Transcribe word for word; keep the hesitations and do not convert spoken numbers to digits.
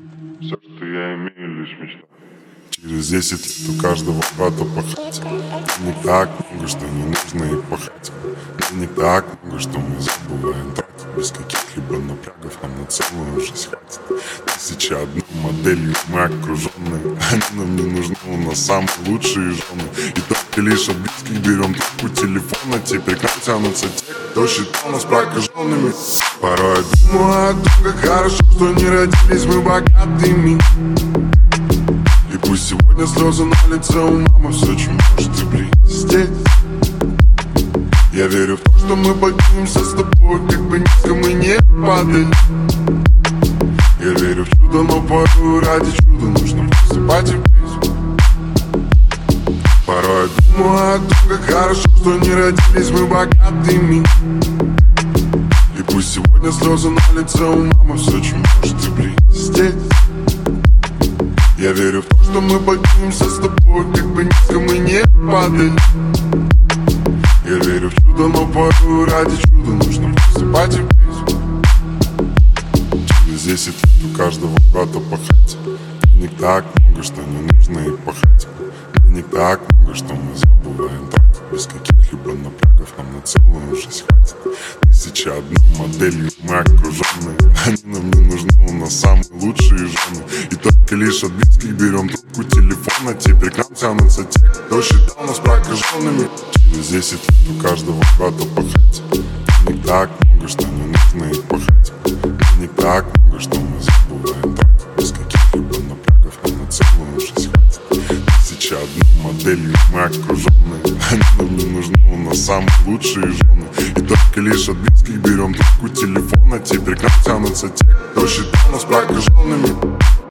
Все, что я имею, лишь мечта. Через десять лет у каждого брата пахать. Денег так много, что не нужно и пахать. Денег так много, что мы забываем тратить. Без каких-либо напрягов нам на целую жизнь хватит. Тысяча одной моделью мы окруженные. Они нам не нужны, у нас самые лучшие жены. И только лишь от близких берем трубку телефона. Теперь к нам тянутся те, кто считал нас прокаженными. Порой я думаю о том, как хорошо, что не родились мы богатыми. И пусть сегодня слезы на лице у мамы, все, чем может и блестеть. Я верю в то, что мы поднимемся с тобой, как бы низко мы не падали. Я верю в чудо, но порой ради чуда нужно просыпать и петь. Порой я думаю о том, как хорошо, что не родились мы богатыми. И пусть сегодня слезы на лице у мамы, все, чем может и блестеть. Я верю в то, что мы поднимемся с тобой, как бы низко мы не падали. Я верю в чудо, но порой ради чуда нужно просыпать и петь. Через десять лет у каждого брата пахать. Денег так много, что не нужно и пахать. Денег так много, что мы забываем тратить. Без каких-либо напрягов нам на целую жизнь хватит. Тысяча одной моделью мы окруженные. Они нам не нужны, у нас самые лучшие жены. И только лишь от близких берем трубку телефона. Теперь к нам тянутся те, кто считал нас прокаженными. Через десять лет у каждого брата пахать. Денег так много, что не нужно и пахать. Денег так много, что мы забываем тратить. Без каких-либо напрягов нам на целую жизнь хватит. Тысяча одной моделью мы окруженные. Они нам не нужны, у нас самые лучшие жены. И только лишь от близких берем трубку телефона. Теперь к нам тянутся те, кто считал нас прокаженными.